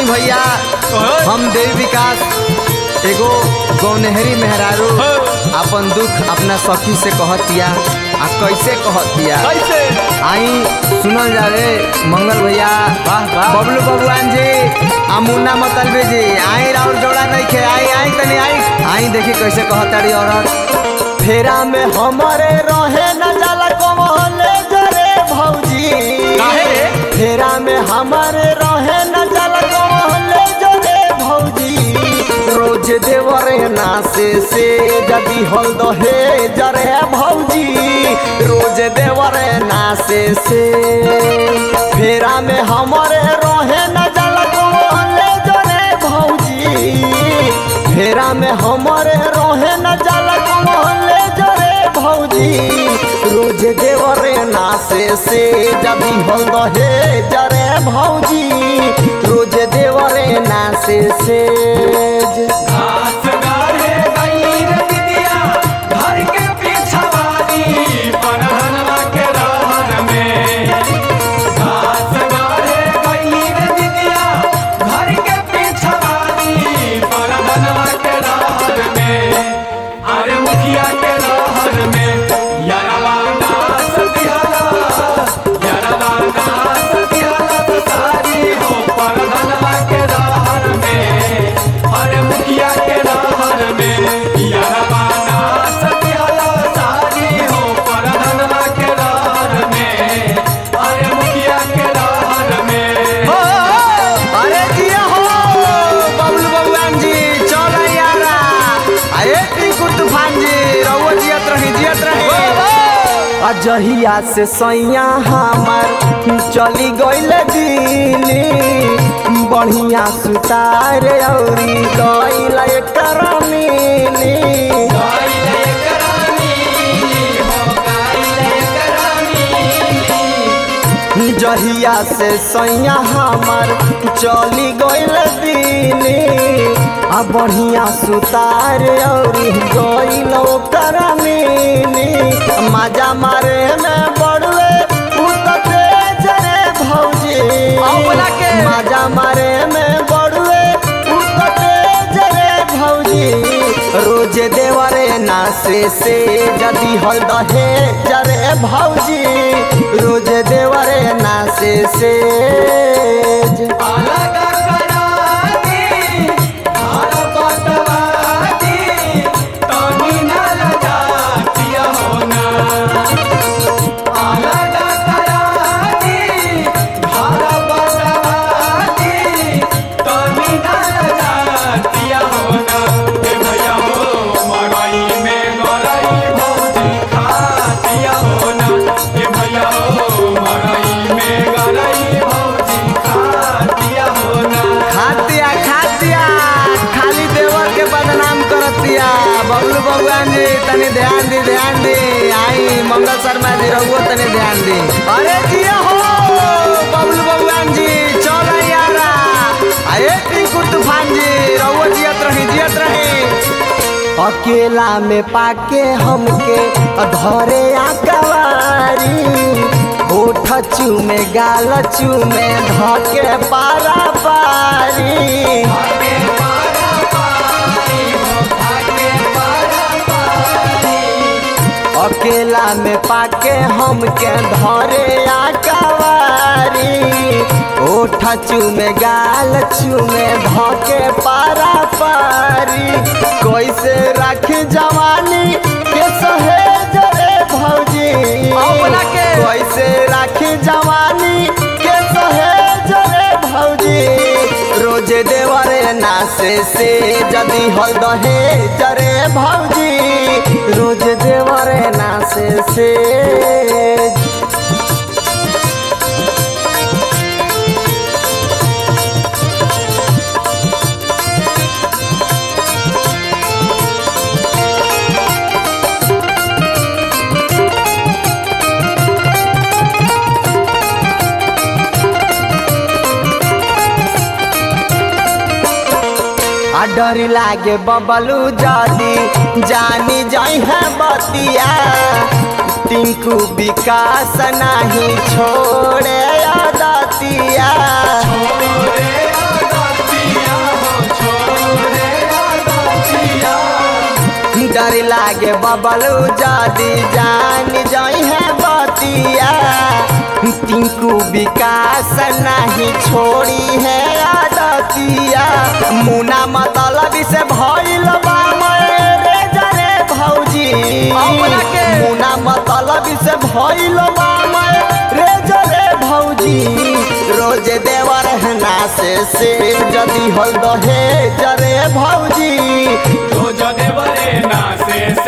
आई भैया हम देवी विकास एगो गौनहरी मेहरारू अपन दुख अपना सखी से कहतिया आ कैसे कहतिया कैसे आई सुनल जावे मंगल भैया बबलू बबुआन जी आ मुन्ना मतलबी जी आई राउर जोड़ा नहीं खे आई आई तनी आई देखी कैसे कहताड़ी औरत फेरा में हमारे रहे न जाला कमले जरे भौजी काहे रे? फेरा में हमारे रहे न जाला कमले जरे भौजी रोज देवरे नासे से जदी हल दहे जरे भौजी रोज देवरे नासे से फेरा में हमारे रहे न जाला कमले जरे भौजी फेरा में हमारे रहे न जाला कमले जरे भौजी रोज देवरे नासे से जदी हल दहे जरे भौजी रोज देवरे नासे से घास गाढ़े गई रे दीदिया घर के पिछवाड़ी पनहनवा के रहन में घास गाढ़े गई रे दीदिया घर के पिछवाड़ी पनहनवा के रहन में अरे मुखिया के रहन में यारवा नास दियाला तो सारी हो पनहनवा के रहन में अरे मुखिया के रहन में यारवा नास दियाला सारी हो पनहनवा के रहन में अरे मुखिया के रहन में हो अरे जिया हो बबलू बबुआन जी चल यारा अरे टिंकू तूफान जी रहुआ जियत रही अजहिया से सैया हमार चली गइल दिल्ली बढ़िया सुतार औरी गइल एकर मिली जहिया से सैया हमार चली गइल दिल्ली आ बढ़िया सुतार औरी गइल ओकर मिली मजा मारे में बड़वे उतते जरे भौजी मजा मारे में बड़वे उतते जरे भौजी रोज देवरे नासे से जदी हल दहे जरे भौजी रोज देवरे नासे से बबलू बबुआन जी तनी ध्यान दी आई मंगल शर्मा जी रहुआ तनी ध्यान दी अरे जिया हो बबलू बबुआन जी चल यारा अरे टिंकू तूफान जी रहुआ जियत रही अकेला में पाके हमके धरे आकवारी होठ चूमे गाल चूमे धके पारा पारी अकेला में पाके हमके धरे आकवारी ओठ चूमे गाल चूमे धके पारा पारी कैसे रख जवानी के सहेज रे भौजी कैसे रख जवानी के सहेज रे भौजी रोज देवरे नासे से जदी हल दहे जरे भौजी रोज देवरे नासे से डर लागे बबलू जादी जानी जाई है बतिया टिंकू विकास नहीं छोड़े आदतिया डर लागे बबलू जादी जान जाई है बतिया टिंकू विकास नहीं छोड़ी है आदतिया मुना मतलब से भइल बा मेरे जरे भौजी मुना मतलब से भइल बा मेरे जरे भौजी रोज देवर हना से जदी हल दहे जरे भौजी रोज देवरे ना से